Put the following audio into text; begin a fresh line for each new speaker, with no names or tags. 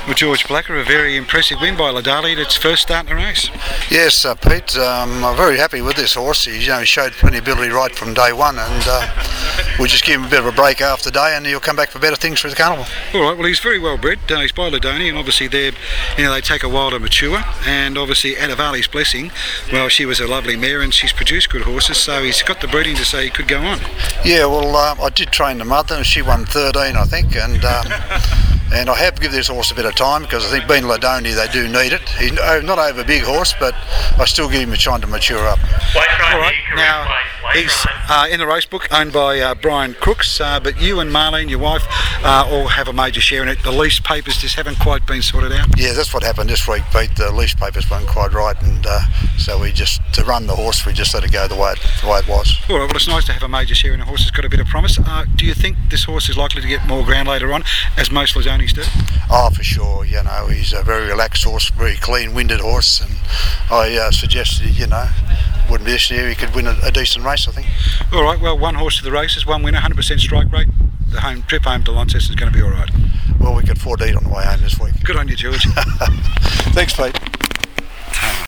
Well, George Blacker, a very impressive win by Ladali at its first start in the race.
Yes, Pete, I'm very happy with this horse. He showed plenty of ability right from day one, and we'll just give him a bit of a break after day, and he'll come back for better things for the carnival.
All right, well, he's very well bred. He's by Ladoni, and obviously they take a while to mature, and obviously Adivali's Blessing, well, she was a lovely mare, and she's produced good horses, so he's got the breeding to say he could go on.
Yeah, well, I did train the mother, and she won 13, I think, and I have to give this horse a bit of time, because I think being Ladoni, they do need it. He's not over big horse, but I still give him a chance to mature up.
All right, now he's in the race book, owned by Brian Crooks, but you and Marlene, your wife, all have a major share in it. The lease papers just haven't quite been sorted out.
Yeah, that's what happened this week, Pete. The lease papers weren't quite right, and so to run the horse, we just let it go the way it was.
All right, well, it's nice to have a major share in a horse that's got a bit of promise. Do you think this horse is likely to get more ground later on, as most Ladonis do?
Oh, for sure. He's a very relaxed horse, very clean-winded horse, and I suggested, wouldn't be this year, he could win a decent race, I think.
All right, well, one horse to the races, one winner, 100% strike rate. The trip home to Launceston is going to be all right.
Well, we could afford to eat on the way home this week.
Good on you, George.
Thanks, Pete.